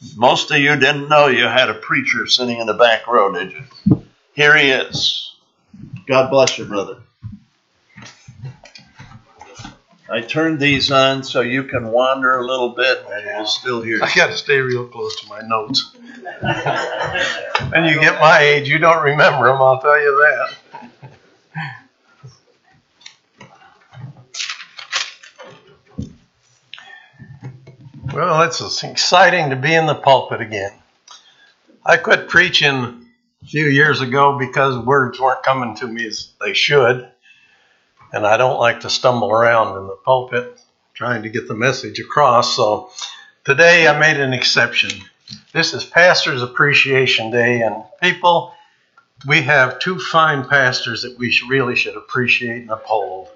Most of you didn't know you had a preacher sitting in the back row, did you? Here he is. God bless you, brother. I turned these on so you can wander a little bit and we'll still hear you. I got to stay real close to my notes. When you get my age, you don't remember them, I'll tell you that. Well, it's exciting to be in the pulpit again. I quit preaching a few years ago because words weren't coming to me as they should. And I don't like to stumble around in the pulpit trying to get the message across. So today I made an exception. This is Pastor's Appreciation Day. And people, we have two fine pastors that we really should appreciate and uphold.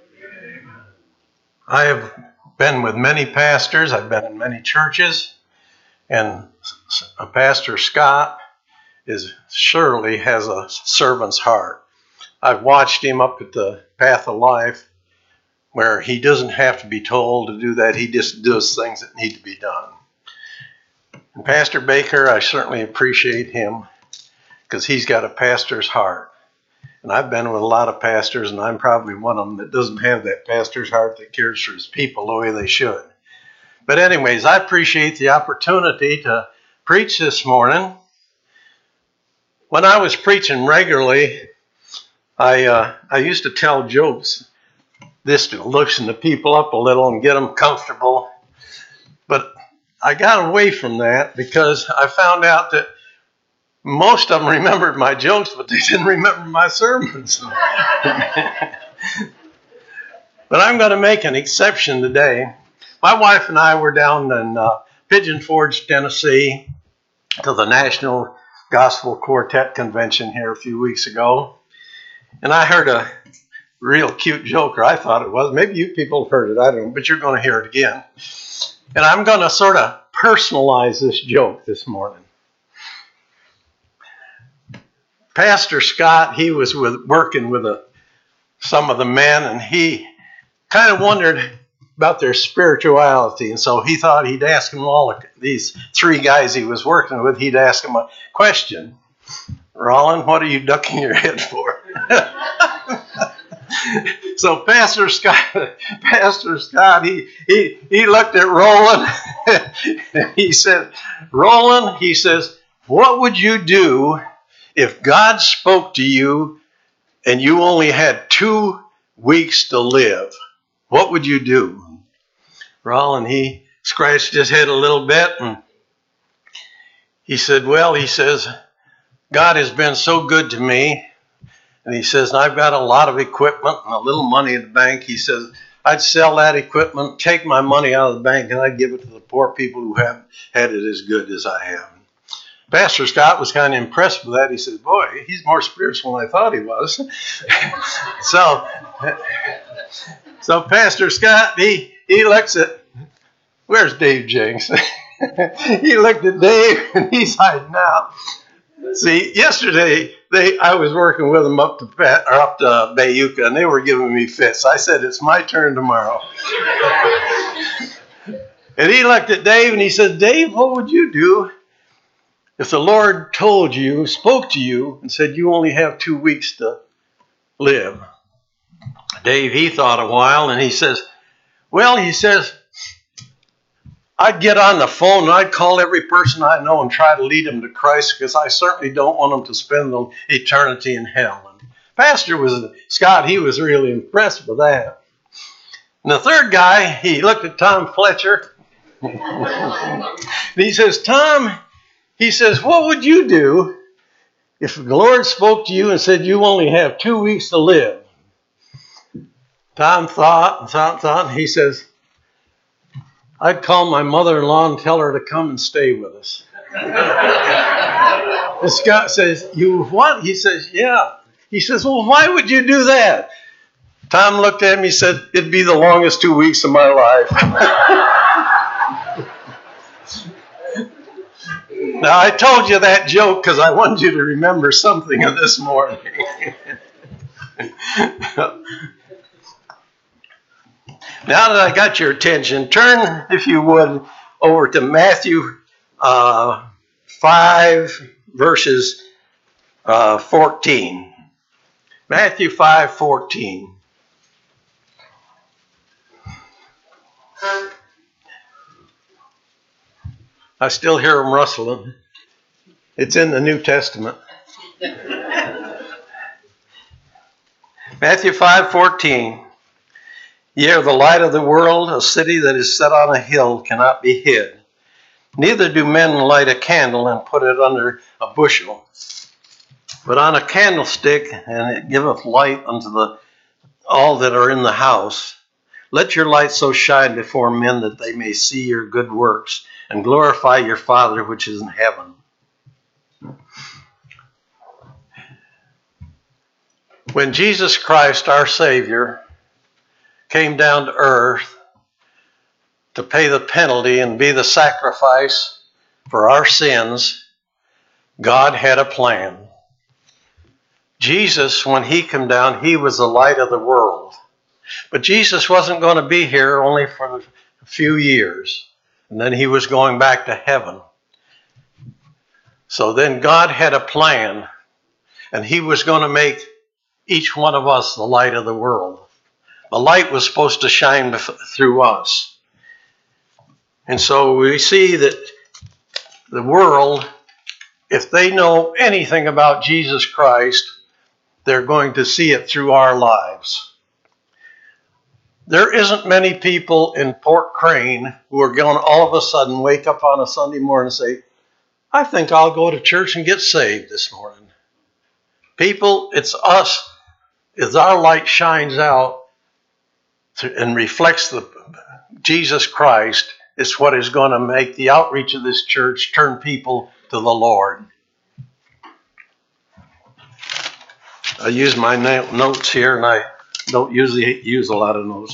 I have been with many pastors. I've been in many churches. And Pastor Scott surely has a servant's heart. I've watched him up at the Path of Life where he doesn't have to be told to do that. He just does things that need to be done. And Pastor Baker, I certainly appreciate him because he's got a pastor's heart. And I've been with a lot of pastors, and I'm probably one of them that doesn't have that pastor's heart that cares for his people the way they should. But anyways, I appreciate the opportunity to preach this morning. When I was preaching regularly, I used to tell jokes. This to loosen the people up a little and get them comfortable. But I got away from that because I found out that most of them remembered my jokes, but they didn't remember my sermons. But I'm going to make an exception today. My wife and I were down in Pigeon Forge, Tennessee, to the National Gospel Quartet Convention here a few weeks ago. And I heard a real cute joke, or I thought it was. Maybe you people have heard it, I don't know, but you're going to hear it again. And I'm going to sort of personalize this joke this morning. Pastor Scott, he was working with some of the men, and he kind of wondered about their spirituality. And so he thought he'd ask them all, these three guys he was working with, he'd ask them a question. Rollin, what are you ducking your head for? So Pastor Scott, he looked at Roland. He said, Roland, he says, what would you do if God spoke to you and you only had 2 weeks to live? What would you do? Roland, he scratched his head a little bit and he said, well, he says, God has been so good to me. And he says, I've got a lot of equipment and a little money in the bank. He says, I'd sell that equipment, take my money out of the bank, and I'd give it to the poor people who haven't had it as good as I have. Pastor Scott was kind of impressed with that. He said, boy, he's more spiritual than I thought he was. So Pastor Scott, he looks at, where's Dave Jenks? He looked at Dave, and he's hiding out. See, yesterday I was working with them up to Bayuka, and they were giving me fits. I said, it's my turn tomorrow. And he looked at Dave, and he said, Dave, what would you do if the Lord spoke to you, and said you only have 2 weeks to live? Dave, he thought a while, and he says, well, he says, I'd get on the phone and I'd call every person I know and try to lead them to Christ because I certainly don't want them to spend eternity in hell. And Pastor Scott, he was really impressed with that. And the third guy, he looked at Tom Fletcher. And he says, Tom, he says, what would you do if the Lord spoke to you and said you only have 2 weeks to live? Tom thought, and he says, I'd call my mother-in-law and tell her to come and stay with us. And Scott says, you what? He says, yeah. He says, well, why would you do that? Tom looked at me and said, it'd be the longest 2 weeks of my life. Now, I told you that joke because I wanted you to remember something of this morning. Now that I got your attention, turn, if you would, over to Matthew 5 verses 14. Matthew 5:14. I still hear them rustling. It's in the New Testament. Matthew 5:14. Ye are the light of the world. A city that is set on a hill cannot be hid. Neither do men light a candle and put it under a bushel, but on a candlestick, and it giveth light unto all that are in the house. Let your light so shine before men that they may see your good works and glorify your Father which is in heaven. When Jesus Christ, our Savior, came down to earth to pay the penalty and be the sacrifice for our sins, God had a plan. Jesus, when he came down, he was the light of the world. But Jesus wasn't going to be here only for a few years, and then he was going back to heaven. So then God had a plan, and he was going to make each one of us the light of the world. The light was supposed to shine through us. And so we see that the world, if they know anything about Jesus Christ, they're going to see it through our lives. There isn't many people in Port Crane who are going to all of a sudden wake up on a Sunday morning and say, I think I'll go to church and get saved this morning. People, it's us. As our light shines out and reflects Jesus Christ, it's what is going to make the outreach of this church turn people to the Lord. I use my notes here, and I don't usually use a lot of notes.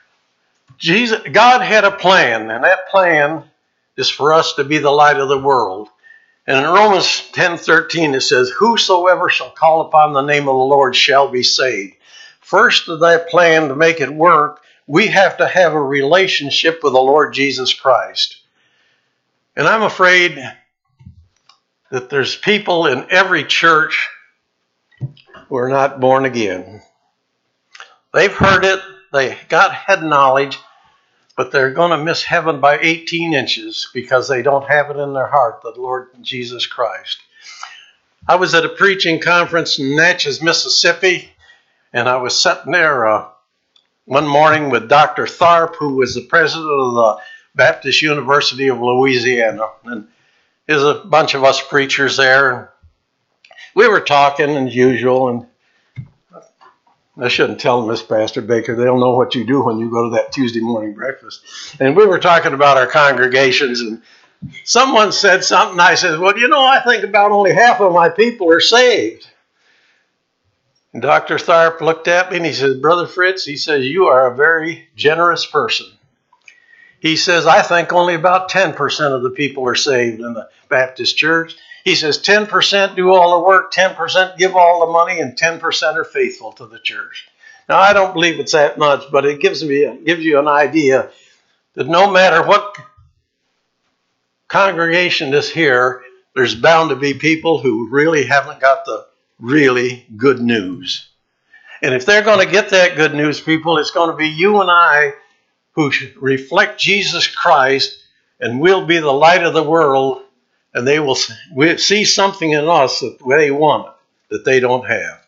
God had a plan, and that plan is for us to be the light of the world. And in Romans 10:13 it says, whosoever shall call upon the name of the Lord shall be saved. First of that plan, to make it work, we have to have a relationship with the Lord Jesus Christ. And I'm afraid that there's people in every church who are not born again. They've heard it, they got head knowledge, but they're going to miss heaven by 18 inches because they don't have it in their heart, the Lord Jesus Christ. I was at a preaching conference in Natchez, Mississippi, and I was sitting there one morning with Dr. Tharp, who was the president of the Baptist University of Louisiana. And there's a bunch of us preachers there. And we were talking as usual, and I shouldn't tell them this, Pastor Baker. They'll know what you do when you go to that Tuesday morning breakfast. And we were talking about our congregations, and someone said something. I said, well, I think about only half of my people are saved. And Dr. Tharp looked at me and he said, Brother Fritz, he says, you are a very generous person. He says, I think only about 10% of the people are saved in the Baptist church. He says 10% do all the work, 10% give all the money, and 10% are faithful to the church. Now, I don't believe it's that much, but it gives you an idea that no matter what congregation is here, there's bound to be people who really haven't got the really good news. And if they're going to get that good news, people, it's going to be you and I who should reflect Jesus Christ, and we'll be the light of the world, and they will see something in us that they want, that they don't have.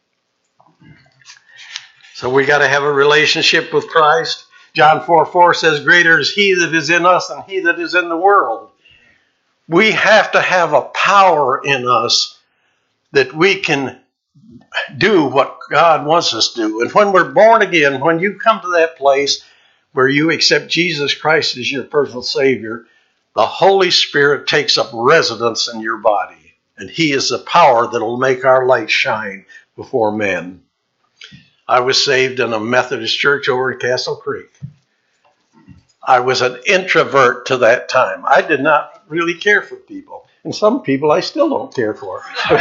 So we got to have a relationship with Christ. John 4:4 says, greater is he that is in us than he that is in the world. We have to have a power in us that we can do what God wants us to do. And when we're born again, when you come to that place where you accept Jesus Christ as your personal Savior, the Holy Spirit takes up residence in your body. And he is the power that will make our light shine before men. I was saved in a Methodist church over in Castle Creek. I was an introvert to that time. I did not really care for people. And some people I still don't care for.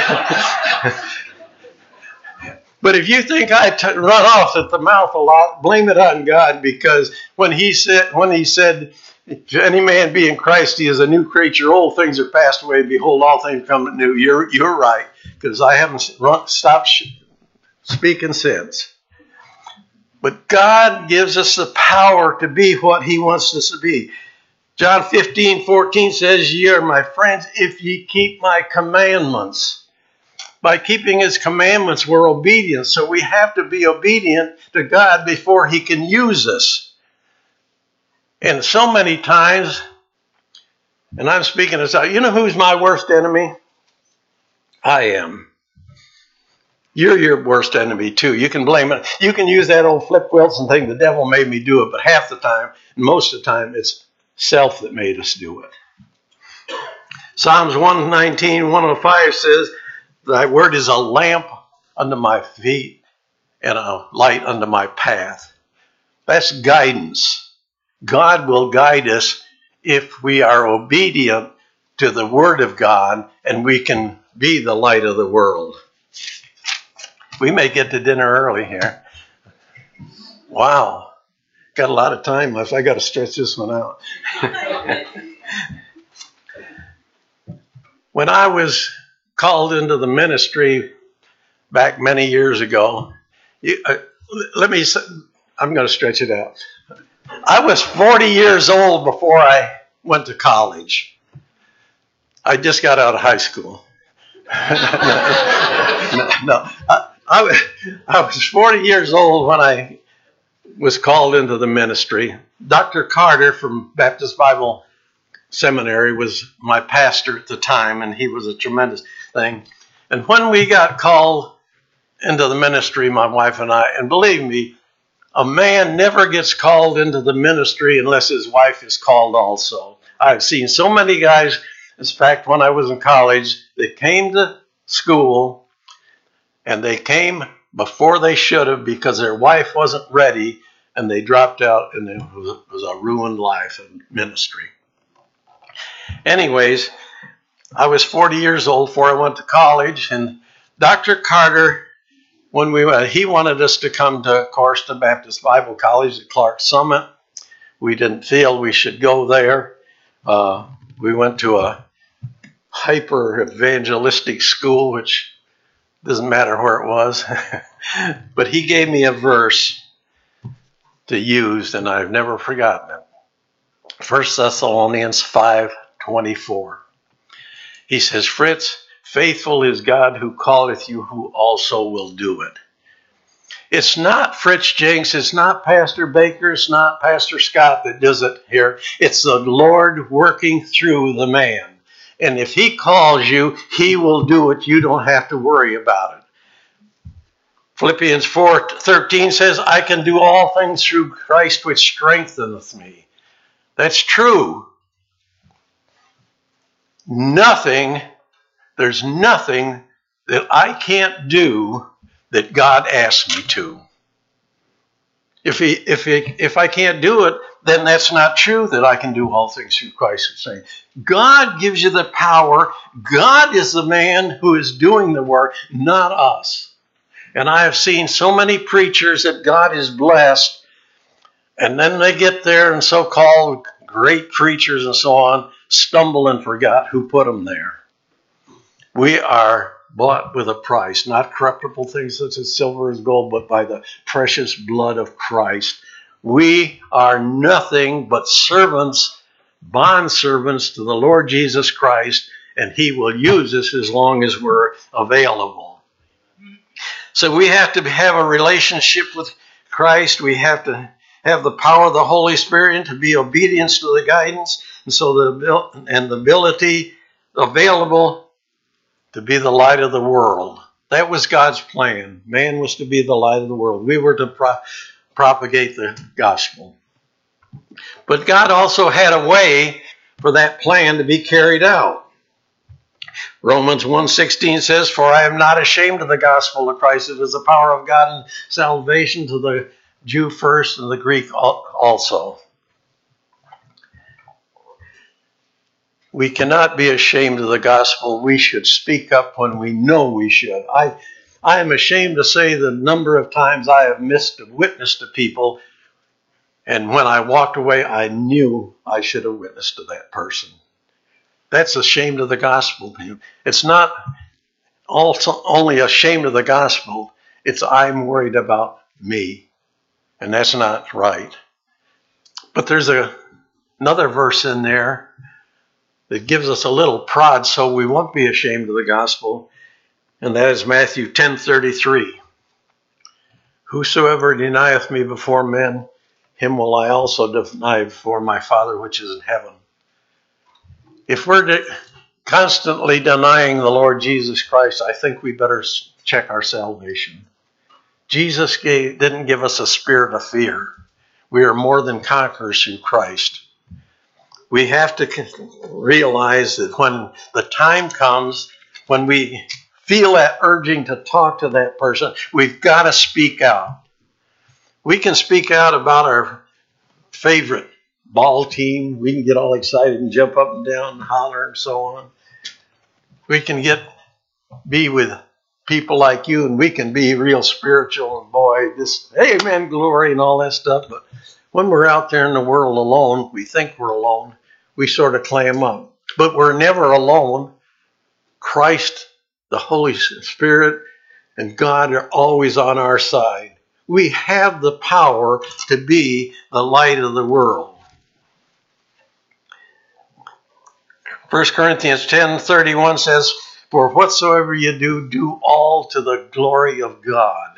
But if you think I run off at the mouth a lot, blame it on God, because when he said, If any man be in Christ, he is a new creature. Old things are passed away. Behold, all things become new. You're right, because I haven't stopped speaking since. But God gives us the power to be what he wants us to be. John 15:14 says, ye are my friends if ye keep my commandments. By keeping his commandments, we're obedient. So we have to be obedient to God before he can use us. And so many times, and I'm speaking as you know who's my worst enemy? I am. You're your worst enemy too. You can blame it. You can use that old Flip Wilson thing, the devil made me do it, but half the time, most of the time, it's self that made us do it. Psalms 119:105 says, thy word is a lamp unto my feet and a light unto my path. That's guidance. God will guide us if we are obedient to the word of God, and we can be the light of the world. We may get to dinner early here. Wow. Got a lot of time left. I got to stretch this one out. When I was called into the ministry back many years ago, I'm going to stretch it out. I was 40 years old before I went to college. I just got out of high school. No. I was 40 years old when I was called into the ministry. Dr. Carter from Baptist Bible Seminary was my pastor at the time, and he was a tremendous thing. And when we got called into the ministry, my wife and I, and believe me, a man never gets called into the ministry unless his wife is called also. I've seen so many guys, in fact, when I was in college, they came to school and they came before they should have because their wife wasn't ready, and they dropped out, and it was a ruined life in ministry. Anyways, I was 40 years old before I went to college, and Dr. Carter, when we went, he wanted us to come to, of course, to Baptist Bible College at Clark Summit. We didn't feel we should go there. We went to a hyper evangelistic school, which doesn't matter where it was. But he gave me a verse to use, and I've never forgotten it. 1 Thessalonians 5:24. He says, Fritz, faithful is God who calleth you, who also will do it. It's not Fritz Jenks, it's not Pastor Baker, it's not Pastor Scott that does it here. It's the Lord working through the man. And if he calls you, he will do it. You don't have to worry about it. Philippians 4:13 says, I can do all things through Christ which strengtheneth me. That's true. There's nothing that I can't do that God asks me to. If I can't do it, then that's not true that I can do all things through Christ who strengthens me. God gives you the power. God is the man who is doing the work, not us. And I have seen so many preachers that God is blessed, and then they get there and so-called great preachers and so on stumble and forgot who put them there. We are bought with a price, not corruptible things such as silver and gold, but by the precious blood of Christ. We are nothing but servants, bondservants to the Lord Jesus Christ, and he will use us as long as we're available. So we have to have a relationship with Christ. We have to have the power of the Holy Spirit to be obedient to the guidance, and so the ability available to be the light of the world. That was God's plan. Man was to be the light of the world. We were to propagate the gospel. But God also had a way for that plan to be carried out. Romans 1:16 says, for I am not ashamed of the gospel of Christ. It is the power of God and salvation to the Jew first and the Greek also. We cannot be ashamed of the gospel. We should speak up when we know we should. I am ashamed to say the number of times I have missed a witness to people And when I walked away, I knew I should have witnessed to that person. That's ashamed of the gospel. It's not also only ashamed of the gospel. It's I'm worried about me. And that's not right. But there's another verse in there that gives us a little prod so we won't be ashamed of the gospel. And that is Matthew 10:33. Whosoever denieth me before men, him will I also deny before my Father which is in heaven. If we're constantly denying the Lord Jesus Christ, I think we better check our salvation. Jesus didn't give us a spirit of fear. We are more than conquerors through Christ. We have to realize that when the time comes, when we feel that urging to talk to that person, we've got to speak out. We can speak out about our favorite ball team. We can get all excited and jump up and down and holler and so on. We can be with people like you, and we can be real spiritual and boy, this amen, glory and all that stuff. But when we're out there in the world alone, we think we're alone. We sort of clam up. But we're never alone. Christ, the Holy Spirit, and God are always on our side. We have the power to be the light of the world. 1 Corinthians 10:31 says, for whatsoever you do, do all to the glory of God.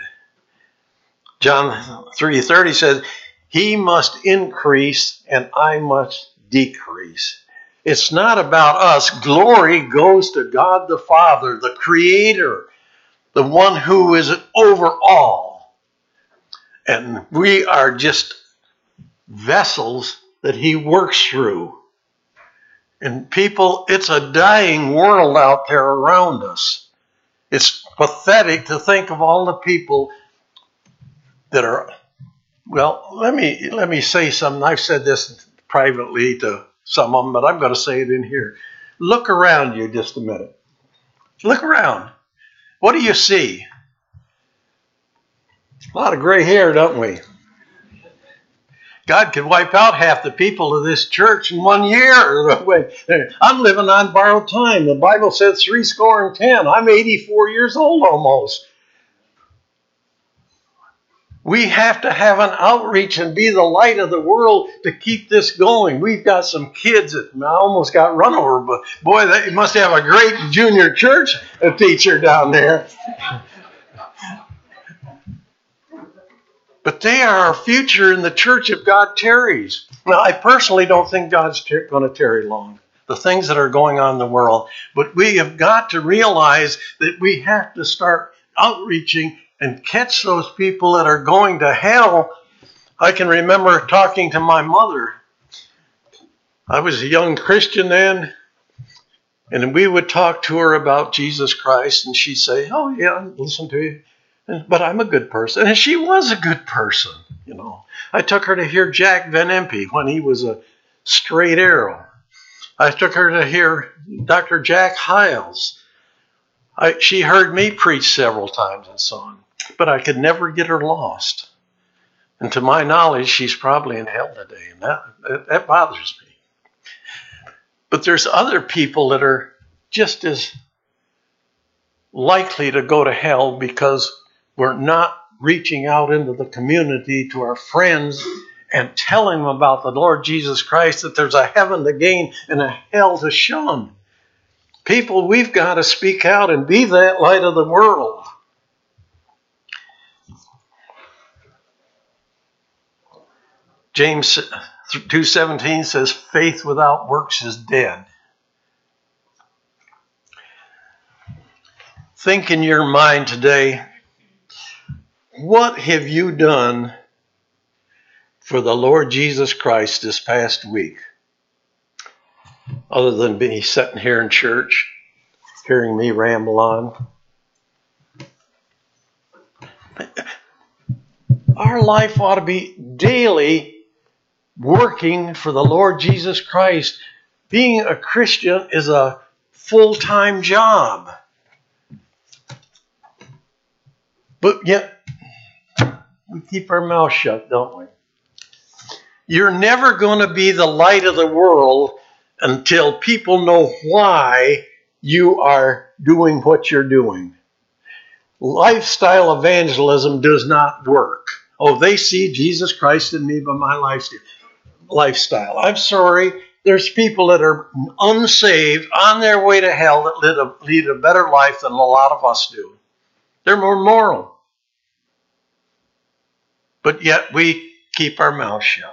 John 3:30 says, he must increase and I must decrease. It's not about us. Glory goes to God the Father, the Creator, the one who is over all. And we are just vessels that he works through. And people, it's a dying world out there around us. It's pathetic to think of all the people that are, well, let me say something. I've said this privately to some of them, but I'm going to say it in here. Look around you just a minute. Look around. What do you see? A lot of gray hair, don't we? God could wipe out half the people of this church in 1 year. I'm living on borrowed time. The Bible says 70. I'm 84 years old almost. We have to have an outreach and be the light of the world to keep this going. We've got some kids that I almost got run over, but boy, they must have a great junior church teacher down there. But they are our future in the church if God tarries. Now, I personally don't think God's going to tarry long. The things that are going on in the world. But we have got to realize that we have to start outreaching and catch those people that are going to hell. I can remember talking to my mother. I was a young Christian then. And we would talk to her about Jesus Christ. And she'd say, oh, yeah, listen to you. But I'm a good person. And she was a good person, you know. I took her to hear Jack Van Impe when he was a straight arrow. I took her to hear Dr. Jack Hiles. She heard me preach several times and so on. But I could never get her lost. And to my knowledge, she's probably in hell today. And that bothers me. But there's other people that are just as likely to go to hell because we're not reaching out into the community to our friends and telling them about the Lord Jesus Christ, that there's a heaven to gain and a hell to shun. People, we've got to speak out and be that light of the world. James 2:17 says, faith without works is dead. Think in your mind today, what have you done for the Lord Jesus Christ this past week? Other than being sitting here in church, hearing me ramble on. Our life ought to be daily working for the Lord Jesus Christ. Being a Christian is a full-time job. But yet, we keep our mouth shut, don't we? You're never going to be the light of the world until people know why you are doing what you're doing. Lifestyle evangelism does not work. Oh, they see Jesus Christ in me by my lifestyle. I'm sorry. There's people that are unsaved on their way to hell that lead a better life than a lot of us do. They're more moral. But yet we keep our mouths shut.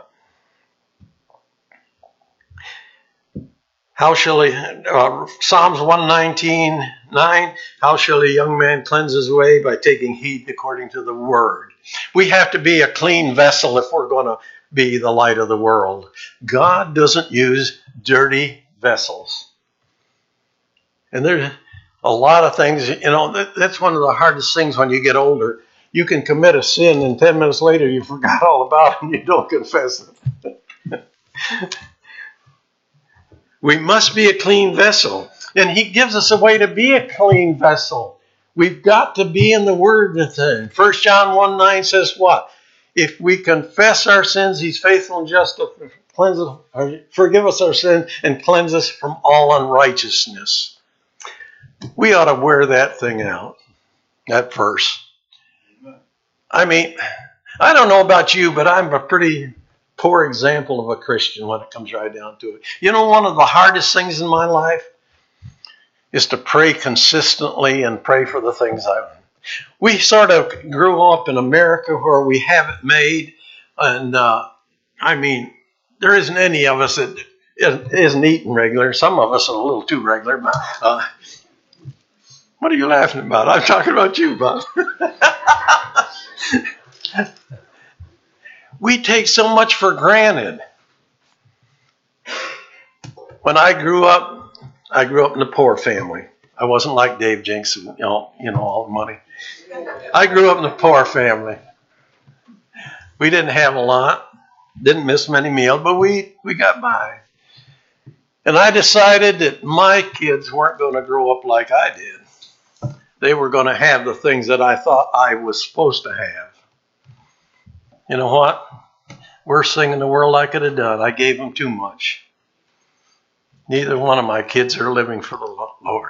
How shall Psalms 119:9, how shall a young man cleanse his way? By taking heed according to the word. We have to be a clean vessel if we're going to be the light of the world. God doesn't use dirty vessels. And there's a lot of things, that's one of the hardest things when you get older. You can commit a sin and 10 minutes later you forgot all about it and you don't confess it. We must be a clean vessel. And he gives us a way to be a clean vessel. We've got to be in the Word. 1 John 1:9 says what? If we confess our sins, he's faithful and just to forgive us our sin and cleanse us from all unrighteousness. We ought to wear that thing out, that verse. I mean, I don't know about you, but I'm a pretty poor example of a Christian when it comes right down to it. You know, one of the hardest things in my life is to pray consistently and pray for the things we sort of grew up in America where we have it made. And there isn't any of us that isn't eating regular. Some of us are a little too regular. But, what are you laughing about? I'm talking about you, Bob. We take so much for granted. When I grew up in a poor family. I wasn't like Dave Jenks, all the money. I grew up in a poor family. We didn't have a lot, didn't miss many meals, but we got by. And I decided that my kids weren't going to grow up like I did. They were going to have the things that I thought I was supposed to have. You know what? Worst thing in the world I could have done. I gave them too much. Neither one of my kids are living for the Lord.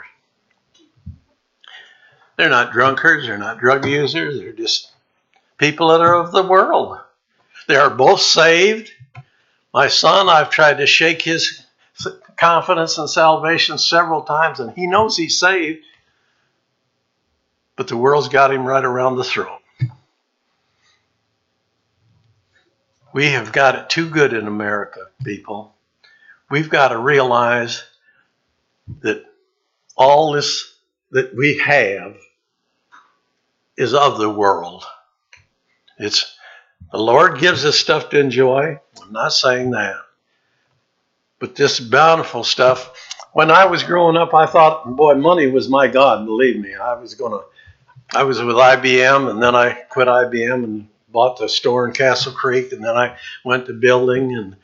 They're not drunkards. They're not drug users. They're just people that are of the world. They are both saved. My son, I've tried to shake his confidence in salvation several times, and he knows he's saved. But the world's got him right around the throat. We have got it too good in America, people. We've got to realize that all this that we have is of the world. The Lord gives us stuff to enjoy. I'm not saying that. But this bountiful stuff, when I was growing up, I thought, boy, money was my God. Believe me, I was with IBM, and then I quit IBM and bought the store in Castle Creek, and then I went to building, and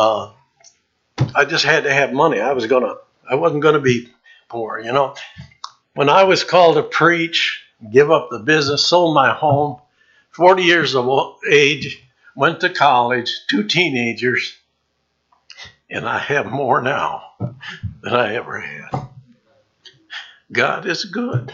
I just had to have money. I wasn't gonna be poor, When I was called to preach, give up the business, sold my home, 40 years of age, went to college, 2 teenagers, and I have more now than I ever had. God is good.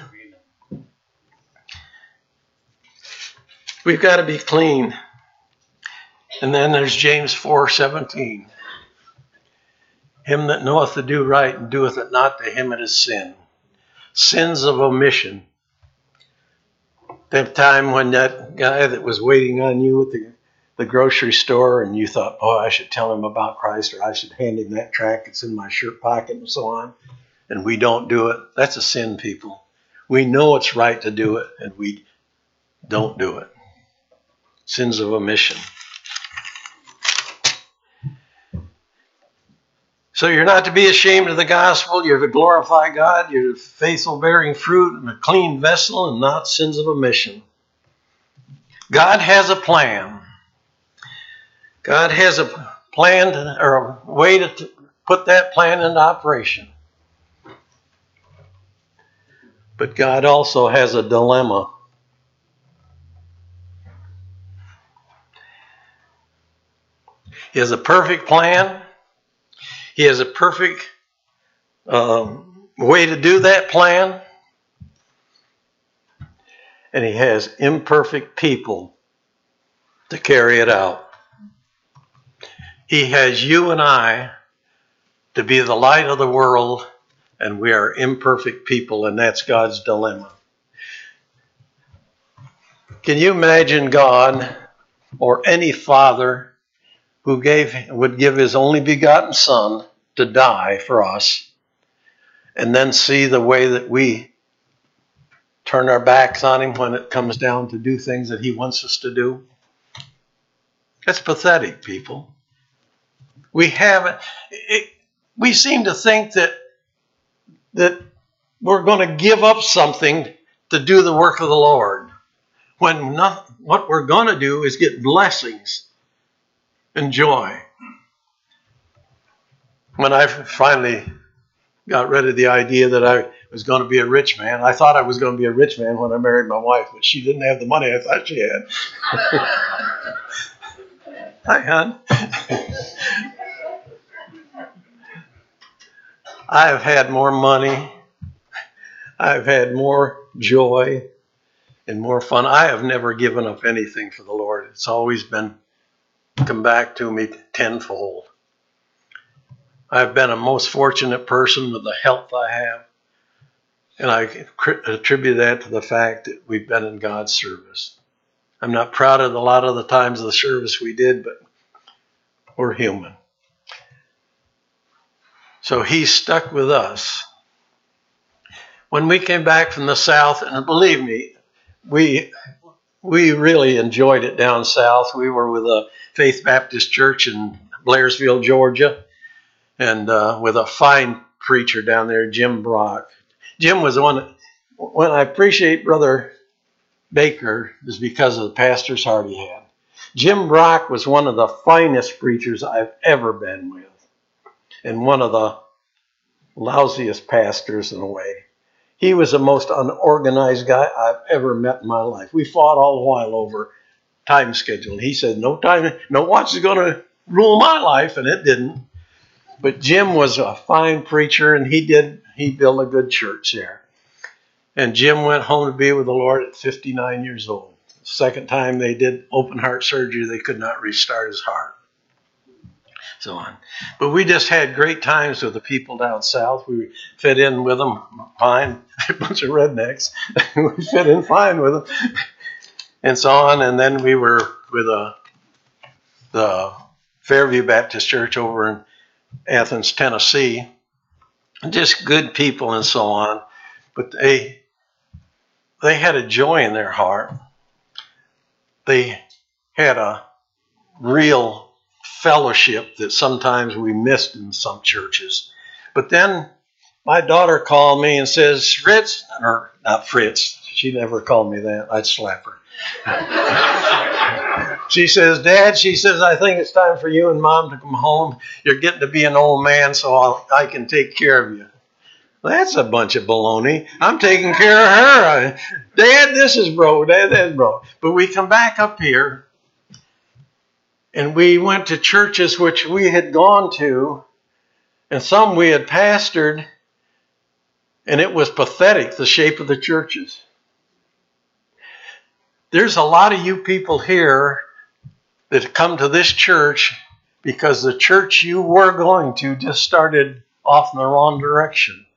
We've got to be clean. And then there's James 4:17. Him that knoweth to do right and doeth it not, to him it is sin. Sins of omission. That time when that guy that was waiting on you at the grocery store and you thought, oh, I should tell him about Christ, or I should hand him that tract that's in my shirt pocket and so on. And we don't do it. That's a sin, people. We know it's right to do it, and we don't do it. Sins of omission. So you're not to be ashamed of the gospel. You're to glorify God. You're faithful, bearing fruit, and a clean vessel, and not sins of omission. God has a plan. God has a plan or a way to put that plan into operation. But God also has a dilemma. He has a perfect plan. He has a perfect way to do that plan. And he has imperfect people to carry it out. He has you and I to be the light of the world, and we are imperfect people, and that's God's dilemma. Can you imagine God or any father who would give his only begotten son to die for us, and then see the way that we turn our backs on him when it comes down to do things that he wants us to do? That's pathetic, people. We seem to think that we're going to give up something to do the work of the Lord, when what we're going to do is get blessings and joy. When I finally got rid of the idea that I was going to be a rich man, I thought I was going to be a rich man when I married my wife, but she didn't have the money I thought she had. Hi, hon. I have had more money. I've had more joy and more fun. I have never given up anything for the Lord. It's always been come back to me tenfold. I've been a most fortunate person with the health I have, and I attribute that to the fact that we've been in God's service. I'm not proud of a lot of the times of the service we did, but we're human. So he stuck with us. When we came back from the South, and believe me, we really enjoyed it down south. We were with a Faith Baptist Church in Blairsville, Georgia, and with a fine preacher down there, Jim Brock. Jim was one. When I appreciate Brother Baker, is because of the pastor's heart he had. Jim Brock was one of the finest preachers I've ever been with, and one of the lousiest pastors in a way. He was the most unorganized guy I've ever met in my life. We fought all the while over time schedule. He said, no watch is going to rule my life, and it didn't. But Jim was a fine preacher, and he built a good church there. And Jim went home to be with the Lord at 59 years old. The second time they did open heart surgery, they could not restart his heart. So on. But we just had great times with the people down south. We fit in with them fine. A bunch of rednecks. We fit in fine with them. And so on. And then we were with the Fairview Baptist Church over in Athens, Tennessee. Just good people and so on. But they had a joy in their heart. They had a real fellowship that sometimes we missed in some churches. But then my daughter called me and says, Fritz, or not Fritz, she never called me that. I'd slap her. She says, Dad, I think it's time for you and Mom to come home. You're getting to be an old man, so I can take care of you. That's a bunch of baloney. I'm taking care of her. Dad, this is bro. Dad, that's bro. But we come back up here, and we went to churches which we had gone to, and some we had pastored, and it was pathetic, the shape of the churches. There's a lot of you people here that come to this church because the church you were going to just started off in the wrong direction.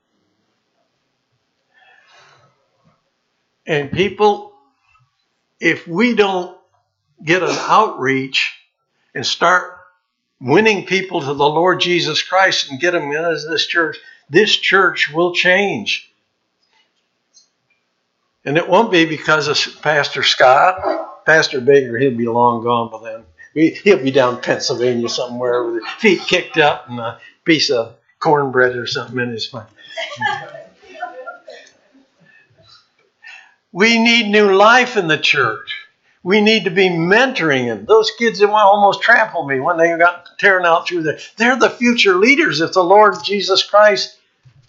And people, if we don't get an outreach and start winning people to the Lord Jesus Christ and get them into this church will change. And it won't be because of Pastor Scott. Pastor Baker, he'll be long gone by then. He'll be down Pennsylvania somewhere with his feet kicked up and a piece of cornbread or something in his mouth. We need new life in the church. We need to be mentoring them. Those kids that almost trampled me when they got tearing out through there, they're the future leaders if the Lord Jesus Christ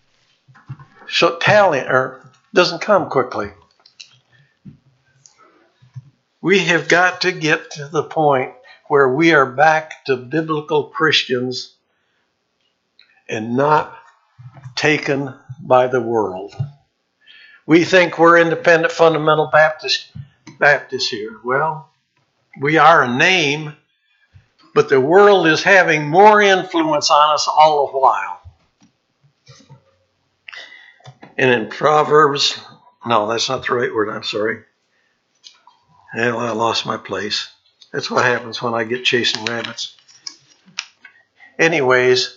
doesn't come quickly. We have got to get to the point where we are back to biblical Christians and not taken by the world. We think we're independent fundamental Baptists here. Well, we are a name, but the world is having more influence on us all the while. And in Proverbs, no, that's not the right word, I'm sorry. Well, I lost my place. That's what happens when I get chasing rabbits. Anyways,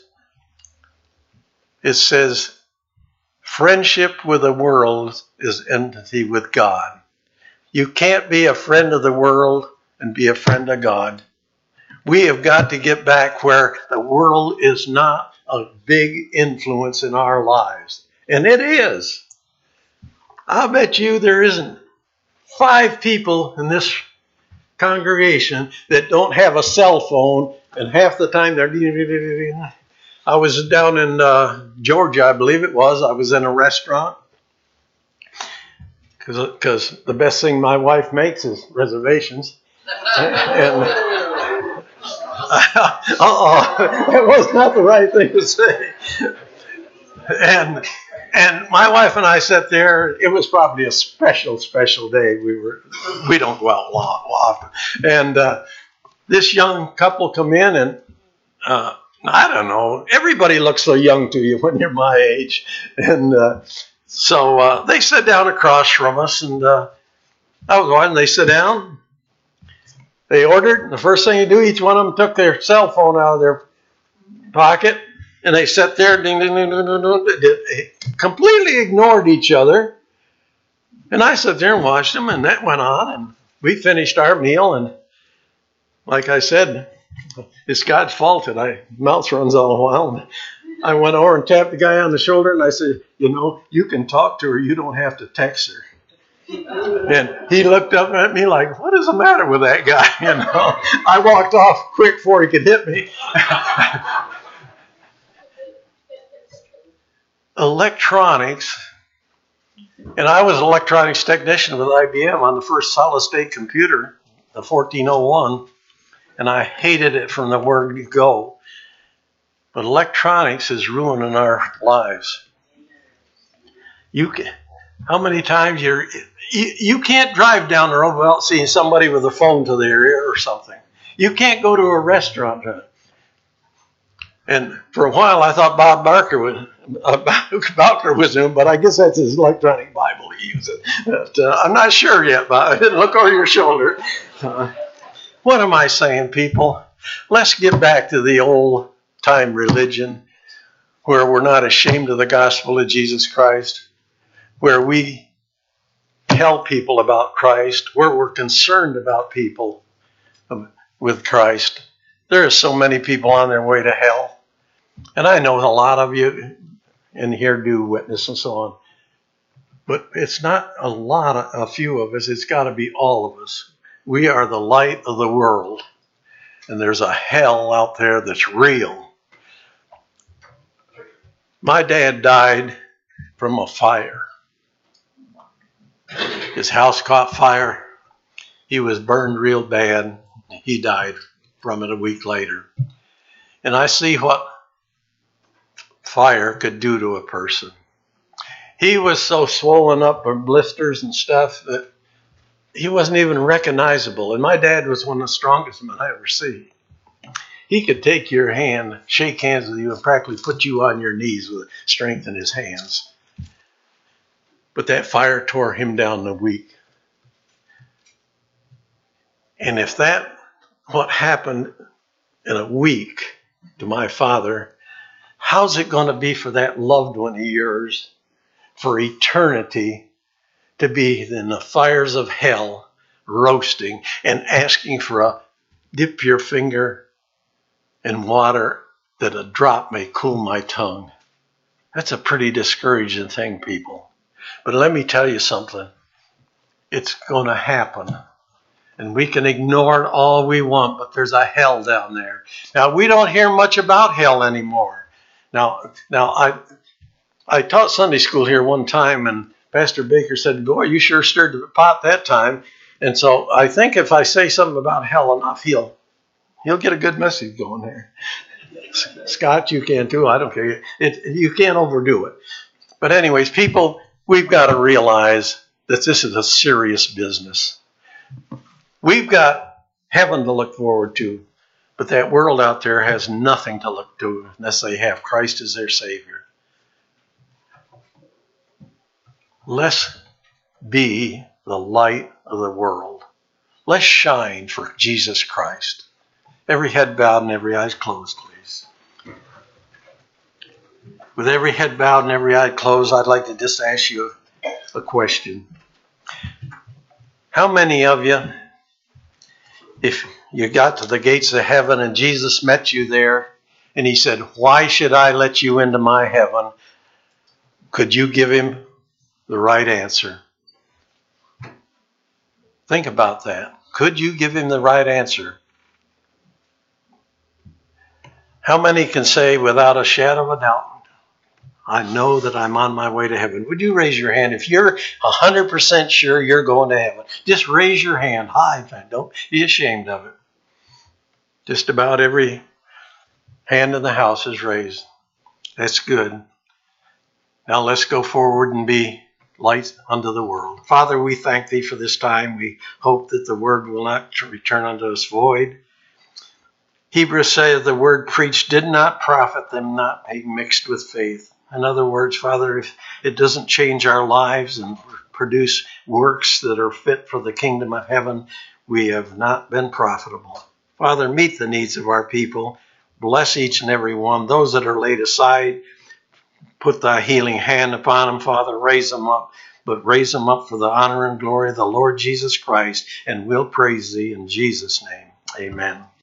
it says, friendship with the world is enmity with God. You can't be a friend of the world and be a friend of God. We have got to get back where the world is not a big influence in our lives. And it is. I'll bet you there isn't 5 people in this congregation that don't have a cell phone, and half the time they're... I was down in Georgia, I believe it was. I was in a restaurant because the best thing my wife makes is reservations. And that was not the right thing to say. And my wife and I sat there. It was probably a special day. We don't go out often. And this young couple come in, and I don't know. Everybody looks so young to you when you're my age. And so they sat down across from us, and I was going, and they sit down. They ordered. The first thing you do, each one of them took their cell phone out of their pocket, and they sat there, ding, ding, ding, ding, ding, ding, ding, completely ignored each other. And I sat there and watched them, and that went on, and we finished our meal. And like I said, it's God's fault that my mouth runs all the while. And I went over and tapped the guy on the shoulder, and I said, you can talk to her. You don't have to text her. And he looked up at me like, what is the matter with that guy? I walked off quick before he could hit me. Electronics, and I was an electronics technician with IBM on the first solid-state computer, the 1401, and I hated it from the word go. But electronics is ruining our lives. How many times you can't drive down the road without seeing somebody with a phone to their ear or something. You can't go to a restaurant. And for a while I thought Bob Barker was in, but I guess that's his electronic Bible he uses. But I'm not sure yet, Bob. I didn't look over your shoulder. What am I saying, people? Let's get back to the old time religion where we're not ashamed of the gospel of Jesus Christ, where we tell people about Christ, where we're concerned about people with Christ. There are so many people on their way to hell. And I know a lot of you in here do witness and so on. But it's not a few of us. It's got to be all of us. We are the light of the world. And there's a hell out there that's real. My dad died from a fire. His house caught fire. He was burned real bad. He died from it a week later. And I see what fire could do to a person. He was so swollen up with blisters and stuff that he wasn't even recognizable. And my dad was one of the strongest men I ever see. He could take your hand, shake hands with you, and practically put you on your knees with strength in his hands. But that fire tore him down in a week. And if what happened in a week to my father, how's it going to be for that loved one of yours for eternity to be in the fires of hell, roasting and asking for a dip your finger in water that a drop may cool my tongue? That's a pretty discouraging thing, people. But let me tell you something. It's going to happen. And we can ignore it all we want, but there's a hell down there. Now, we don't hear much about hell anymore. Now I taught Sunday school here one time, and Pastor Baker said, boy, you sure stirred the pot that time. And so I think if I say something about hell enough, he'll He'll get a good message going there. Scott, you can too. I don't care. You can't overdo it. But anyways, people, we've got to realize that this is a serious business. We've got heaven to look forward to, but that world out there has nothing to look to unless they have Christ as their Savior. Let's be the light of the world. Let's shine for Jesus Christ. Every head bowed and every eye closed, please. With every head bowed and every eye closed, I'd like to just ask you a question. How many of you, if you got to the gates of heaven and Jesus met you there and he said, "Why should I let you into my heaven?" could you give him the right answer? Think about that. Could you give him the right answer? How many can say without a shadow of a doubt, I know that I'm on my way to heaven? Would you raise your hand if you're 100% sure you're going to heaven? Just raise your hand high. Don't be ashamed of it. Just about every hand in the house is raised. That's good. Now let's go forward and be light unto the world. Father, we thank thee for this time. We hope that the word will not return unto us void. Hebrews says the word preached did not profit them, not being mixed with faith. In other words, Father, if it doesn't change our lives and produce works that are fit for the kingdom of heaven, we have not been profitable. Father, meet the needs of our people. Bless each and every one. Those that are laid aside, put thy healing hand upon them, Father. Raise them up, but raise them up for the honor and glory of the Lord Jesus Christ, and we'll praise thee in Jesus' name. Amen.